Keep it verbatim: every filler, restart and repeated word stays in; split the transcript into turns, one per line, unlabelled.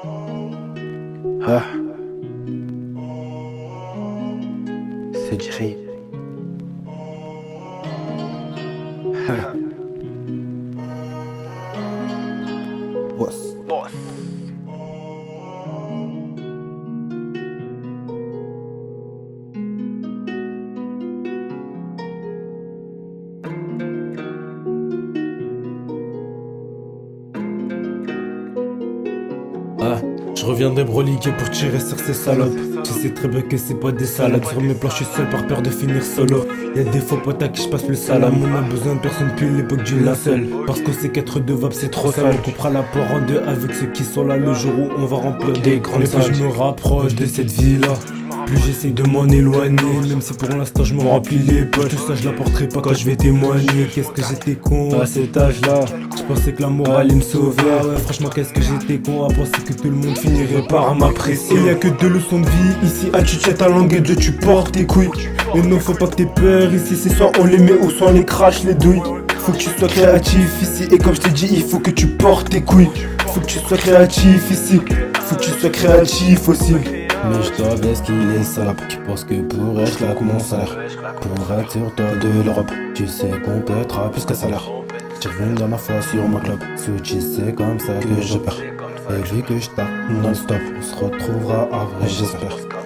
Ah, c'est Jerry. Ah. Boss. Boss.
Ah, je reviendrai broliquer pour tirer sur ces salopes. Tu sais très bien que c'est pas des salades. Sur mes plans je suis seul par peur de finir solo. Y'a des faux potes à qui je passe le salam. On a besoin de personne depuis l'époque du linceul. Parce qu'on sait qu'être devable c'est trop sale. On coupera la porte en deux avec ceux qui sont là le jour où on va remplir des grandes salles. Plus je me rapproche de cette vie là, plus j'essaye de m'en éloigner. Même si pour l'instant je me remplis les poches. Tout ça je l'apporterai pas quand je vais témoigner. Qu'est-ce que j'étais con à cet âge là. Je pensais que la morale allait me sauver. Ah ouais, franchement qu'est-ce que j'étais con à penser que tout le monde finirait par m'apprécier. Il y a que deux leçons de vie ici. Ah tu tiens ta langue et deux tu portes tes couilles. Et non faut pas que t'aies peur ici. C'est soit on les met ou soit on les crache les douilles. Faut que tu sois créatif ici. Et comme je t'ai dit il faut que tu portes tes couilles. Faut que tu sois créatif ici. Faut que tu sois créatif aussi.
Mais je dois bien ce qu'il est salope. Tu penses que pour être là comme mon salaire. Pour être sur toi de l'Europe. Tu sais qu'on pètera plus qu'un salaire. Tu reviens dans ma foi sur ma clope. Tu sais comme ça que je perds. Et vu que je tape non-stop, on se retrouvera à vrai j'espère.